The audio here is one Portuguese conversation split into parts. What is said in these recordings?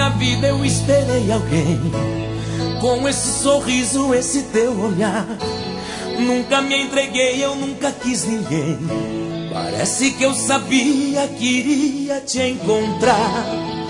minha vida eu esperei alguém com esse sorriso, esse teu olhar. Nunca me entreguei, eu nunca quis ninguém. Parece que eu sabia que iria te encontrar.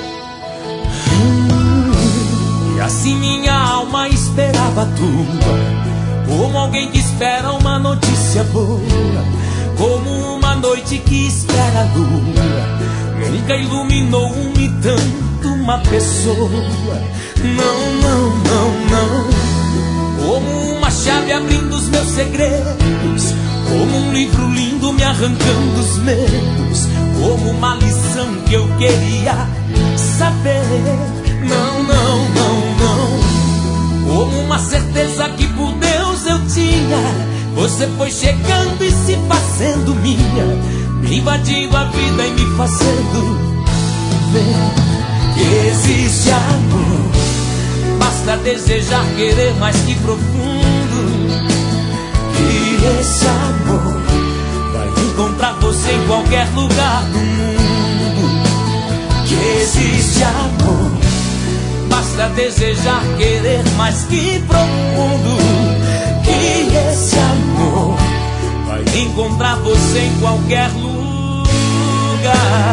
E assim minha alma esperava a tua, como alguém que espera uma notícia boa, como uma noite que espera a lua. Nunca iluminou-me tanto uma pessoa. Não, não, não, não. Como uma chave abrindo os meus segredos, como um livro lindo me arrancando os medos, como uma lição que eu queria saber. Não, não, não, não. Como uma certeza que por Deus eu tinha. Você foi chegando e se fazendo minha, me invadindo a vida e me fazendo ver que existe amor. Basta desejar, querer mais que profundo, que esse amor vai encontrar você em qualquer lugar do mundo. Que existe amor. Basta desejar, querer mais que profundo, que esse amor vai encontrar você em qualquer lugar.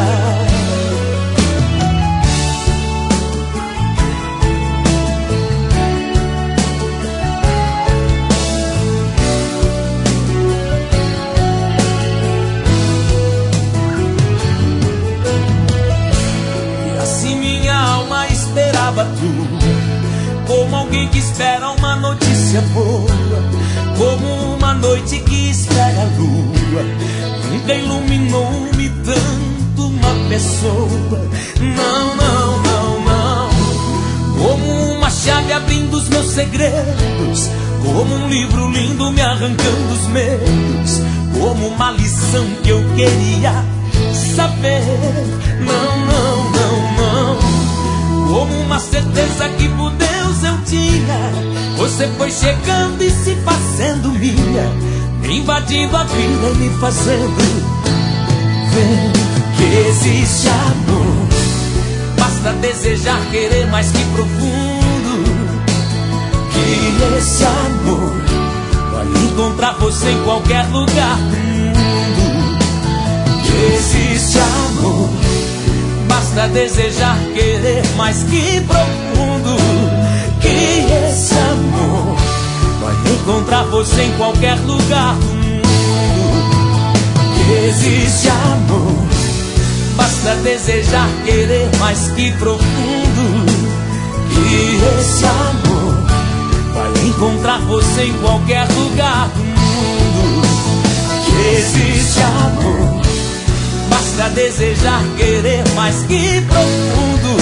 E assim minha alma esperava tu, como alguém que espera uma notícia boa, como uma noite que espera a lua. Nunca iluminou-me tanto uma pessoa. Não, não, não, não. Como uma chave abrindo os meus segredos, como um livro lindo me arrancando os medos, como uma lição que eu queria saber. Não, não, não, não. Como uma certeza que por Deus eu tinha. Você foi chegando e se fazendo minha, me invadindo a vida e me fazendo ver que existe amor. Basta desejar, querer mais que profundo, que esse amor vai encontrar você em qualquer lugar do mundo. Que existe amor. Basta desejar, querer mais que profundo, que esse amor vai encontrar você em qualquer lugar do mundo. Que existe amor. Basta desejar, querer mais que profundo, que esse amor vai encontrar você em qualquer lugar do mundo. Que existe amor. Basta desejar, querer mais que profundo,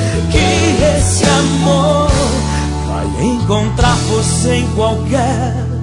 que esse amor vai encontrar você em qualquer